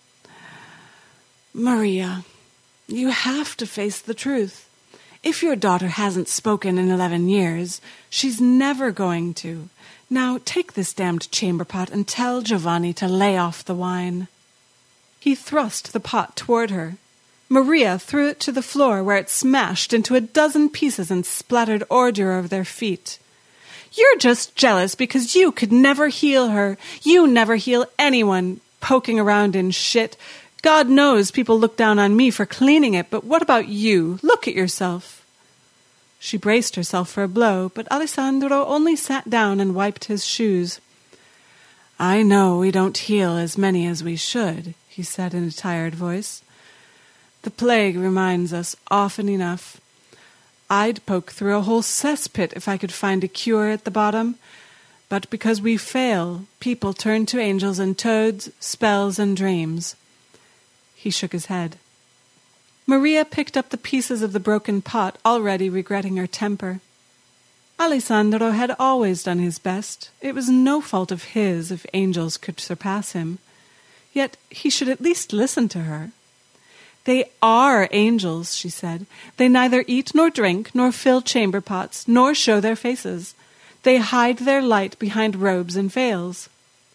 "Maria, you have to face the truth. If your daughter hasn't spoken in eleven years, she's never going to. Now take this damned chamber pot and tell Giovanni to lay off the wine." He thrust the pot toward her. Maria threw it to the floor, where it smashed into a dozen pieces and splattered ordure over their feet. "You're just jealous because you could never heal her. You never heal anyone, poking around in shit. God knows people look down on me for cleaning it, but what about you? Look at yourself." She braced herself for a blow, but Alessandro only sat down and wiped his shoes. "I know we don't heal as many as we should," he said in a tired voice. "The plague reminds us often enough. I'd poke through a whole cesspit if I could find a cure at the bottom. But because we fail, people turn to angels and toads, spells and dreams." He shook his head. Maria picked up the pieces of the broken pot, already regretting her temper. Alessandro had always done his best. It was no fault of his if angels could surpass him. Yet he should at least listen to her. "They are angels," she said. "They neither eat nor drink, nor fill chamber pots, nor show their faces. They hide their light behind robes and veils."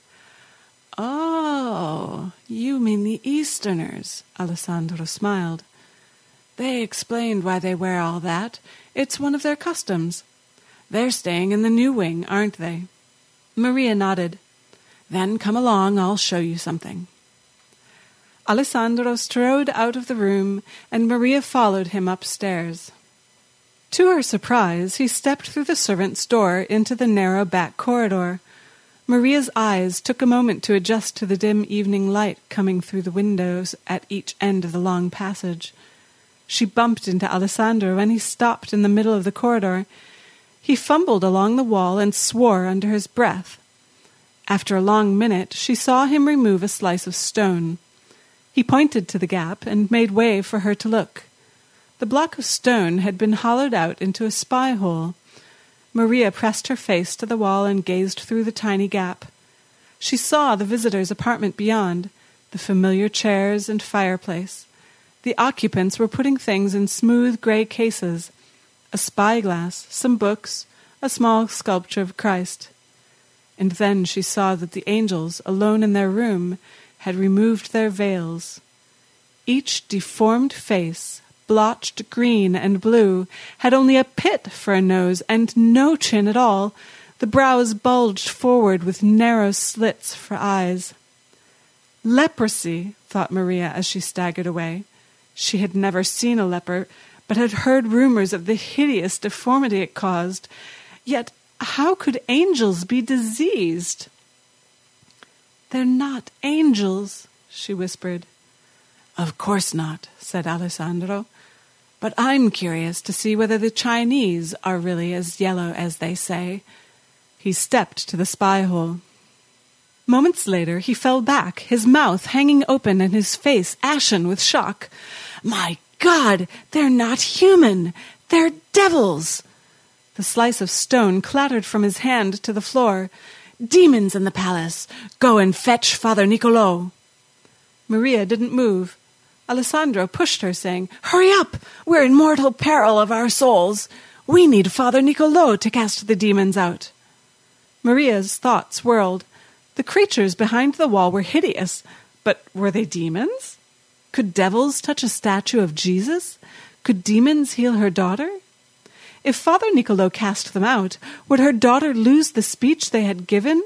"Oh, you mean the Easterners," Alessandro smiled. "They explained why they wear all that. It's one of their customs. They're staying in the new wing, aren't they?" Maria nodded. "Then come along, I'll show you something." Alessandro strode out of the room, and Maria followed him upstairs. To her surprise, he stepped through the servants' door into the narrow back corridor. Maria's eyes took a moment to adjust to the dim evening light coming through the windows at each end of the long passage. She bumped into Alessandro when he stopped in the middle of the corridor. He fumbled along the wall and swore under his breath. After a long minute, she saw him remove a slice of stone. He pointed to the gap and made way for her to look. The block of stone had been hollowed out into a spy hole. Maria pressed her face to the wall and gazed through the tiny gap. She saw the visitor's apartment beyond, the familiar chairs and fireplace. The occupants were putting things in smooth gray cases, a spyglass, some books, a small sculpture of Christ. And then she saw that the angels, alone in their room, had removed their veils. Each deformed face, blotched green and blue, had only a pit for a nose and no chin at all. The brows bulged forward with narrow slits for eyes. "Leprosy," thought Maria as she staggered away. She had never seen a leper, but had heard rumors of the hideous deformity it caused. Yet how could angels be diseased? "They're not angels," she whispered. "Of course not," said Alessandro. "But I'm curious to see whether the Chinese are really as yellow as they say." He stepped to the spy hole. Moments later, he fell back, his mouth hanging open and his face ashen with shock. "My God, they're not human! They're devils!" The slice of stone clattered from his hand to the floor. "Demons in the palace! Go and fetch Father Niccolò!" Maria didn't move. Alessandro pushed her, saying, "Hurry up! We're in mortal peril of our souls. We need Father Niccolò to cast the demons out." Maria's thoughts whirled. The creatures behind the wall were hideous, but were they demons? Could devils touch a statue of Jesus? Could demons heal her daughter? If Father Niccolò cast them out, would her daughter lose the speech they had given?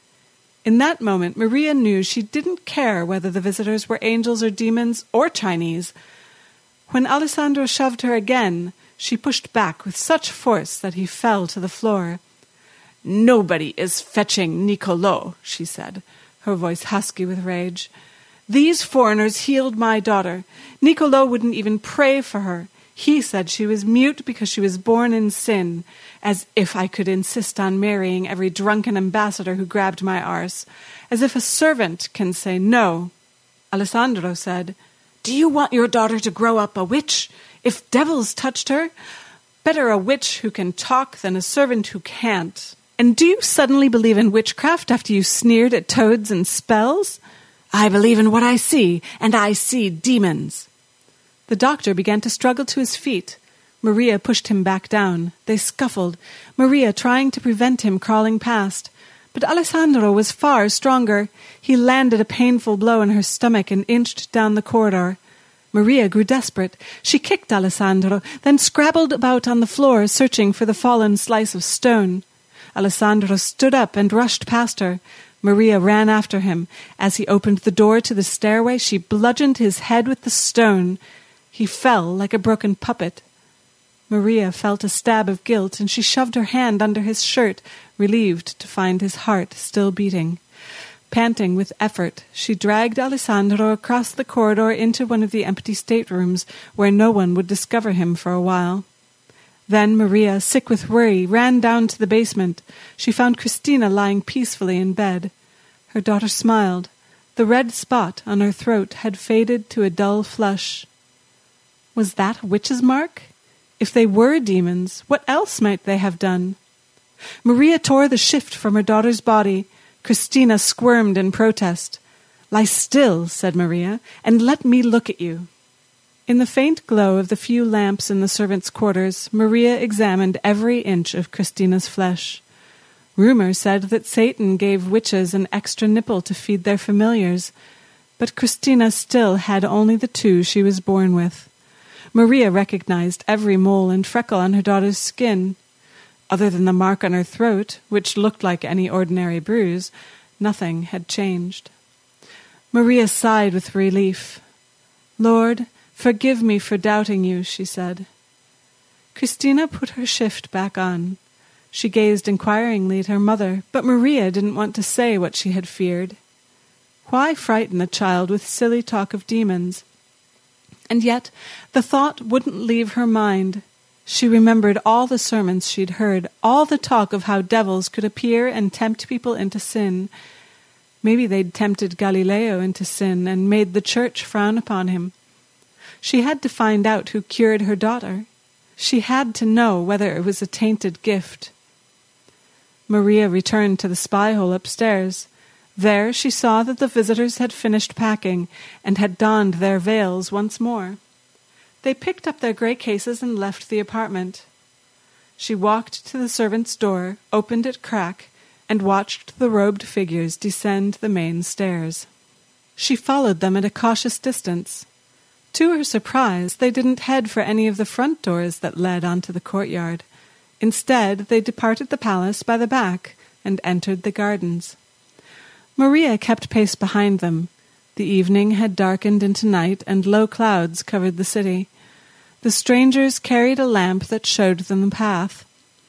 In that moment, Maria knew she didn't care whether the visitors were angels or demons or Chinese. When Alessandro shoved her again, she pushed back with such force that he fell to the floor. "Nobody is fetching Niccolò," she said, her voice husky with rage. "These foreigners healed my daughter. Niccolò wouldn't even pray for her. He said she was mute because she was born in sin, as if I could insist on marrying every drunken ambassador who grabbed my arse, as if a servant can say no." Alessandro said, "Do you want your daughter to grow up a witch? If devils touched her, better a witch who can talk than a servant who can't. And do you suddenly believe in witchcraft after you sneered at toads and spells?" "I believe in what I see, and I see demons." The doctor began to struggle to his feet. Maria pushed him back down. They scuffled, Maria trying to prevent him crawling past. But Alessandro was far stronger. He landed a painful blow in her stomach and inched down the corridor. Maria grew desperate. She kicked Alessandro, then scrabbled about on the floor, searching for the fallen slice of stone. Alessandro stood up and rushed past her. Maria ran after him. As he opened the door to the stairway, she bludgeoned his head with the stone. He fell like a broken puppet. Maria felt a stab of guilt, and she shoved her hand under his shirt, relieved to find his heart still beating. Panting with effort, she dragged Alessandro across the corridor into one of the empty staterooms, where no one would discover him for a while. Then Maria, sick with worry, ran down to the basement. She found Christina lying peacefully in bed. Her daughter smiled. The red spot on her throat had faded to a dull flush. Was that a witch's mark? If they were demons, what else might they have done? Maria tore the shift from her daughter's body. Christina squirmed in protest. "Lie still," said Maria, "and let me look at you." In the faint glow of the few lamps in the servants' quarters, Maria examined every inch of Christina's flesh. Rumor said that Satan gave witches an extra nipple to feed their familiars, but Christina still had only the two she was born with. Maria recognized every mole and freckle on her daughter's skin. Other than the mark on her throat, which looked like any ordinary bruise, nothing had changed. Maria sighed with relief. "Lord, forgive me for doubting you," she said. Christina put her shift back on. She gazed inquiringly at her mother, but Maria didn't want to say what she had feared. Why frighten the child with silly talk of demons? And yet the thought wouldn't leave her mind. She remembered all the sermons she'd heard, all the talk of how devils could appear and tempt people into sin. Maybe they'd tempted Galileo into sin and made the church frown upon him. She had to find out who cured her daughter. She had to know whether it was a tainted gift. Maria returned to the spy hole upstairs. There she saw that the visitors had finished packing and had donned their veils once more. They picked up their grey cases and left the apartment. She walked to the servants' door, opened it crack, and watched the robed figures descend the main stairs. She followed them at a cautious distance. To her surprise, they didn't head for any of the front doors that led onto the courtyard. Instead, they departed the palace by the back and entered the gardens. Maria kept pace behind them. The evening had darkened into night, and low clouds covered the city. The strangers carried a lamp that showed them the path.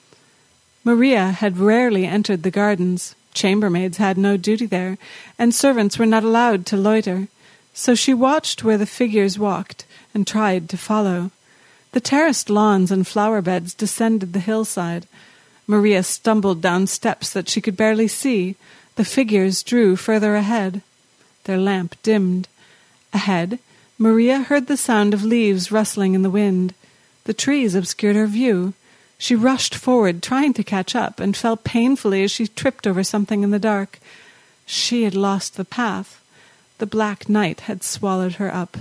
Maria had rarely entered the gardens. Chambermaids had no duty there, and servants were not allowed to loiter, so she watched where the figures walked and tried to follow. The terraced lawns and flower beds descended the hillside. Maria stumbled down steps that she could barely see. The figures drew further ahead. Their lamp dimmed. Ahead, Maria heard the sound of leaves rustling in the wind. The trees obscured her view. She rushed forward, trying to catch up, and fell painfully as she tripped over something in the dark. She had lost the path. The black night had swallowed her up.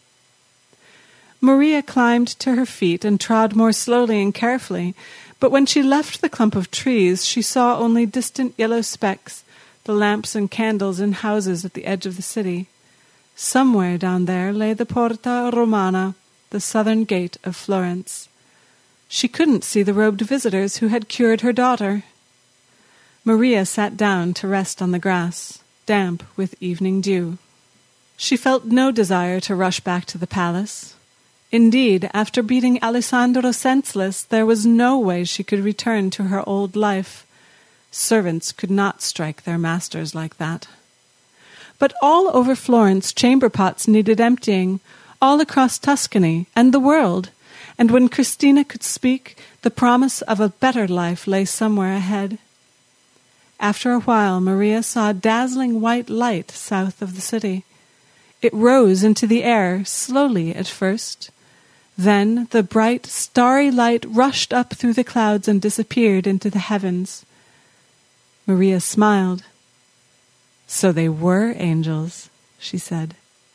Maria climbed to her feet and trod more slowly and carefully, but when she left the clump of trees, she saw only distant yellow specks, the lamps and candles in houses at the edge of the city. Somewhere down there lay the Porta Romana, the southern gate of Florence. She couldn't see the robed visitors who had cured her daughter. Maria sat down to rest on the grass, damp with evening dew. She felt no desire to rush back to the palace. Indeed, after beating Alessandro senseless, there was no way she could return to her old life. Servants could not strike their masters like that. But all over Florence, chamber pots needed emptying, all across Tuscany and the world, and when Christina could speak, the promise of a better life lay somewhere ahead. After a while, Maria saw a dazzling white light south of the city. It rose into the air, slowly at first. Then the bright, starry light rushed up through the clouds and disappeared into the heavens. Maria smiled. "So they were angels," she said.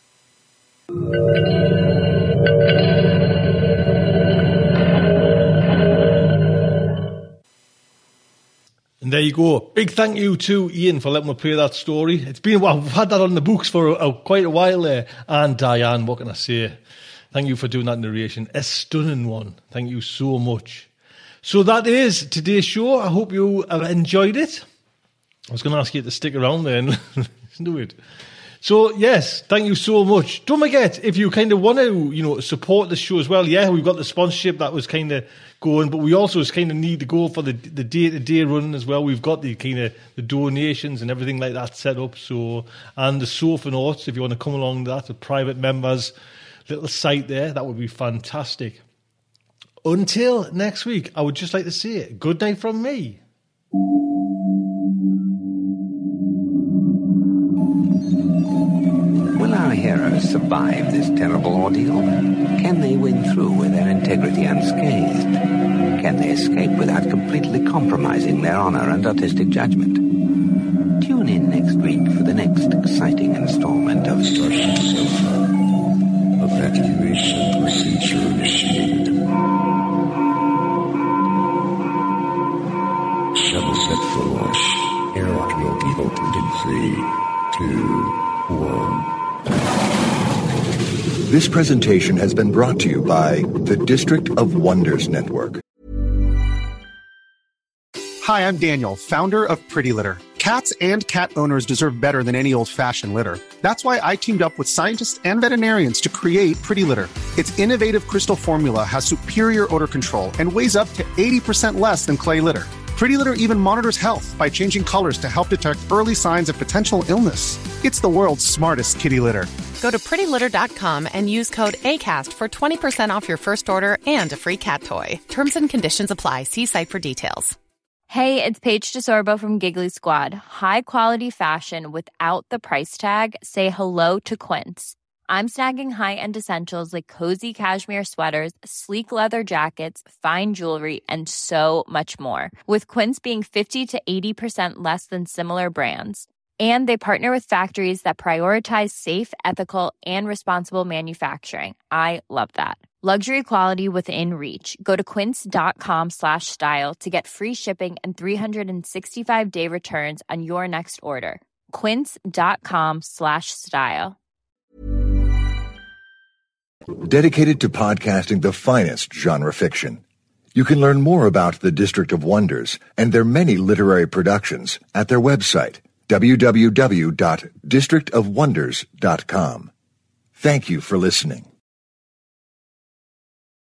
And there you go. Big thank you to Ian for letting me play that story. It's been, well, we've had that on the books for a, a, quite a while there. And Diane, what can I say? Thank you for doing that narration. A stunning one. Thank you so much. So that is today's show. I hope you have enjoyed it. I was going to ask you to stick around there and listen to it. So, yes, thank you so much. Don't forget, if you kind of want to, you know, support the show as well, yeah, we've got the sponsorship that was kind of going, but we also kind of need to go for the the day-to-day running as well. We've got the kind of the donations and everything like that set up. So, and the Sofa Notes, if you want to come along to that, the private members little site there, that would be fantastic. Until next week, I would just like to say good night from me. Will our hero has survived this terrible ordeal? Can they win through with their integrity unscathed? Can they escape without completely compromising their honor and artistic judgment? Tune in next week for the next exciting installment of Starship Sofa. Evacuation procedure initiated. Shuttle set for launch. Airlock will be opened in three, two, one. This presentation has been brought to you by the District of Wonders Network. Hi, I'm Daniel, founder of Pretty Litter. Cats and cat owners deserve better than any old-fashioned litter. That's why I teamed up with scientists and veterinarians to create Pretty Litter. Its innovative crystal formula has superior odor control and weighs up to eighty percent less than clay litter. Pretty Litter even monitors health by changing colors to help detect early signs of potential illness. It's the world's smartest kitty litter. Go to pretty litter dot com and use code ACAST for twenty percent off your first order and a free cat toy. Terms and conditions apply. See site for details. Hey, it's Paige DeSorbo from Giggly Squad. High quality fashion without the price tag. Say hello to Quince. I'm snagging high-end essentials like cozy cashmere sweaters, sleek leather jackets, fine jewelry, and so much more. With Quince being fifty to eighty percent less than similar brands. And they partner with factories that prioritize safe, ethical, and responsible manufacturing. I love that. Luxury quality within reach. Go to quince.com slash style to get free shipping and three sixty-five day returns on your next order. Quince.com slash style. Dedicated to podcasting the finest genre fiction. You can learn more about the District of Wonders and their many literary productions at their website, w w w dot district of wonders dot com. Thank you for listening.